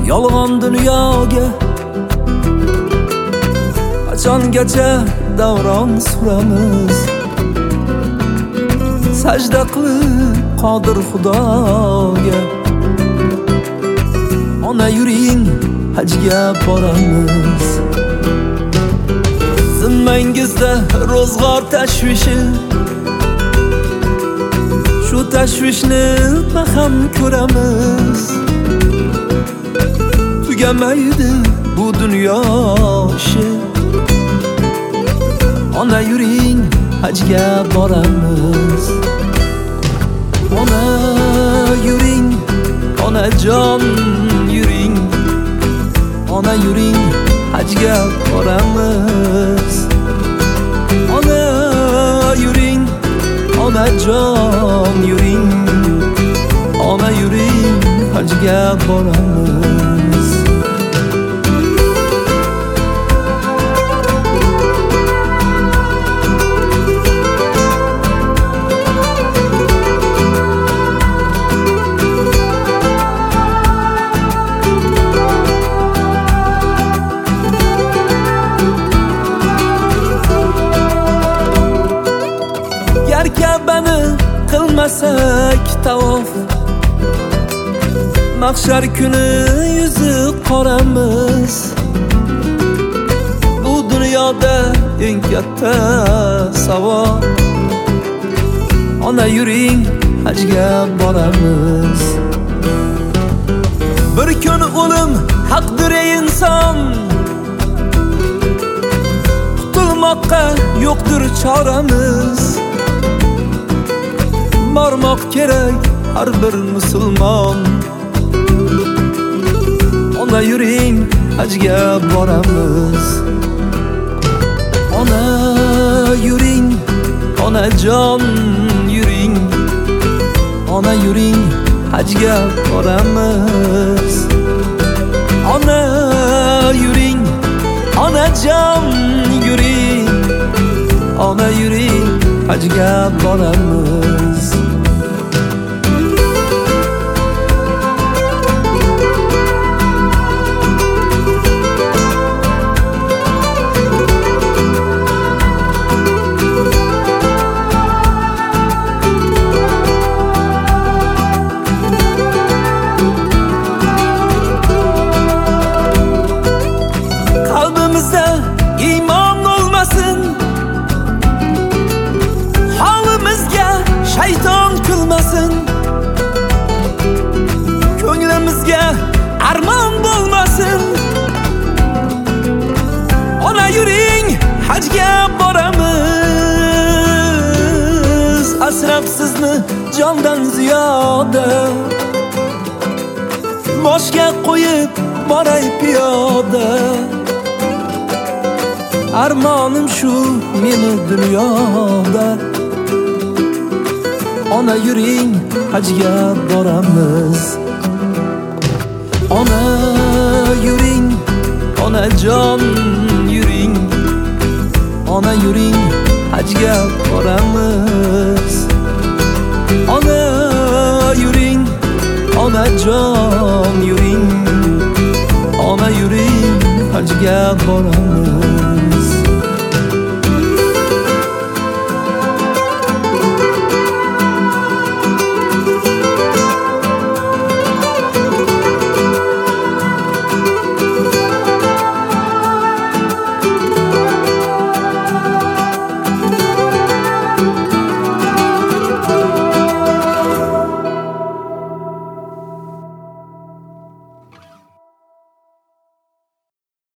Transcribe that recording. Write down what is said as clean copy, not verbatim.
yolg'on dunyoga qachongacha davron suramiz. Sajda qilib qodir Xudoga ona yuring hajga boramiz. Zimmangizda ro'zg'or tashvishi, shu tashvishni baham ko'ramiz. Tugamaydi bu dunyo ishi, ona yuring hajga boramiz. Ona yuring, onajon yuring, ona yuring hajga boramiz. Ona yuring, onajon yuring, ona yuring hajga boramiz. Ka'bani qilmasak tavof, mahshar kuni yuzi qoramiz. Bu dunyoda eng katta savol, ona yuring hajga boramiz. Bir kun o'lim haqdir ey inson, qutulmoqqa yo'qdir choramiz. Bormoq kerak har bir musulmon, ona yuring hajga boramiz. Ona yuring, onajon yuring, ona yuring hajga boramiz. Ona yuring, onajon yuring, ona yuring hajga boramiz. Qalbimizda iymon olmasin, holimizga shayton kulmasin. Ko'nglimizga armon bo'lmasin, ona yuring hajga boramiz. Asrab sizni jondan ziyoda, boshga qo'yib boray piyoda. Armonim shu meni dunyoda, ona yuring hajga boramiz. Ona yuring, onajon yuring, ona yuring hajga boramiz. Ona yuring, onajon yuring, ona yuring hajga boramiz.